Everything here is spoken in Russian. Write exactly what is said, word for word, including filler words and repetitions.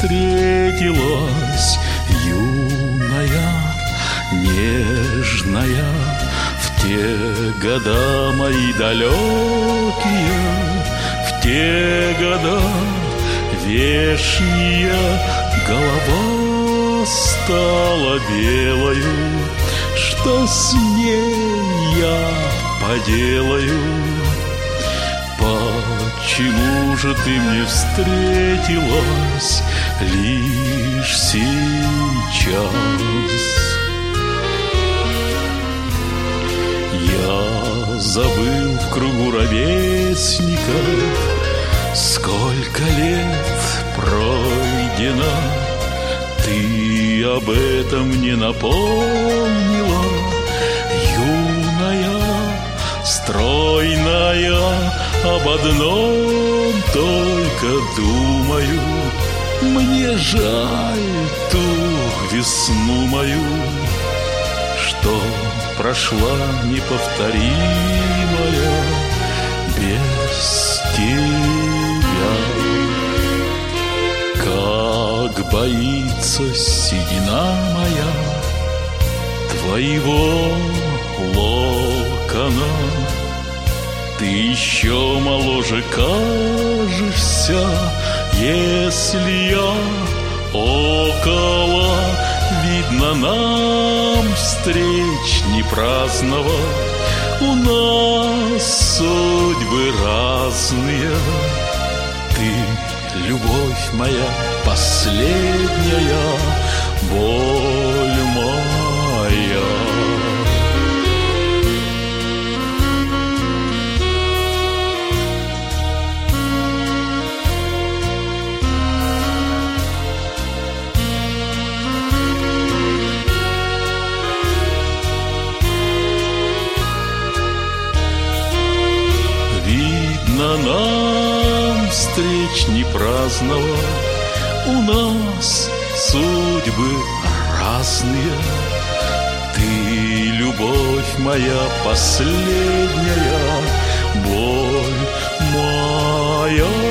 встретилась, юная, нежная, в те года мои далекие, в те года вешняя голова стала белою. Что с ней я поделаю? Почему же ты мне встретилась лишь сейчас? Я забыл в кругу ровесников, сколько лет пройдено. Ты об этом не напомнила, юная, стройная. Об одном только думаю: мне жаль ту весну мою, что прошла неповторимая без тебя. Как боится седина моя твоего локона. Ты еще моложе кажешься, если я около. Видно, нам встреч не праздновать, у нас судьбы разные. Ты, любовь моя, последняя боль моя. Видно, нам встреч не праздновать, у нас судьбы разные. Ты, любовь моя, последняя боль моя.